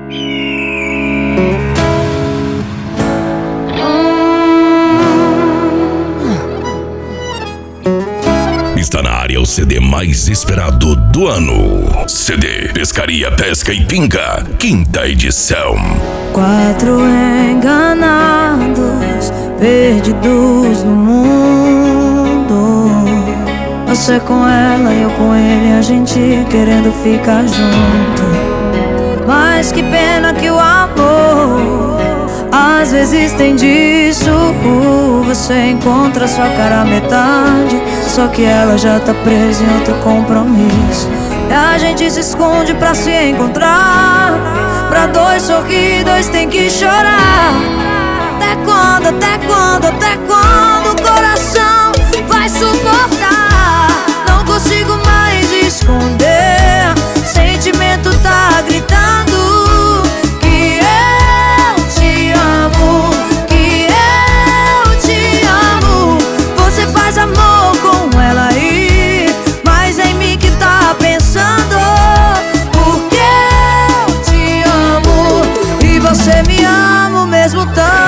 Está na área o CD mais esperado do ano. CD Pescaria, Pesca e Pinga, 5ª edição. 4 enganados, perdidos no mundo. Você com ela e eu com ele, a gente querendo ficar junto. Mas que pena que o amor às vezes tem disso. Você encontra sua cara à metade, só que ela já tá presa em outro compromisso. E a gente se esconde pra se encontrar. Pra dois sorrir, dois tem que chorar. Até quando, até quando, até quando o coração vai suportar? Não consigo mais esconder, sentimento tá gritando que eu te amo, que eu te amo. Você faz amor com ela aí, mas é em mim que tá pensando. Porque eu te amo e você me ama o mesmo tanto.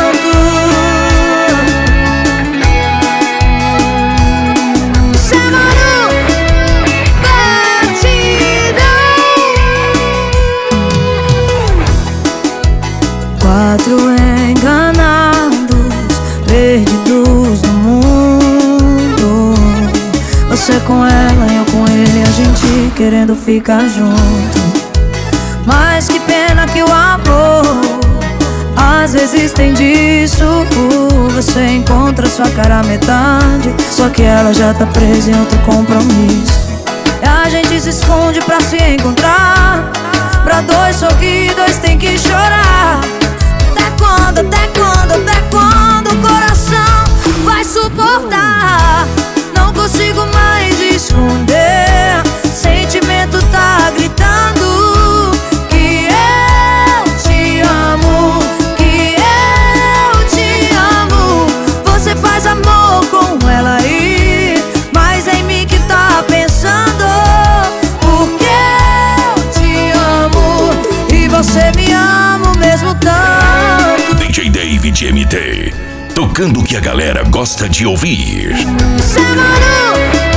Quatro enganados, perdidos no mundo. Você com ela e eu com ele, a gente querendo ficar junto. Mas que pena que o amor às vezes tem disso. Você encontra sua cara à metade, só que ela já tá presa em outro compromisso. E a gente se esconde pra se encontrar. Pra dois sorrir, dois tem que chorar. Até quando o coração vai suportar? Não consigo mais esconder, sentimento tá gritando que eu te amo, que eu te amo. Você faz amor com ela aí, mas é em mim que tá pensando. Porque eu te amo e você me ama o mesmo tanto. DJ David MT, tocando o que a galera gosta de ouvir. Semana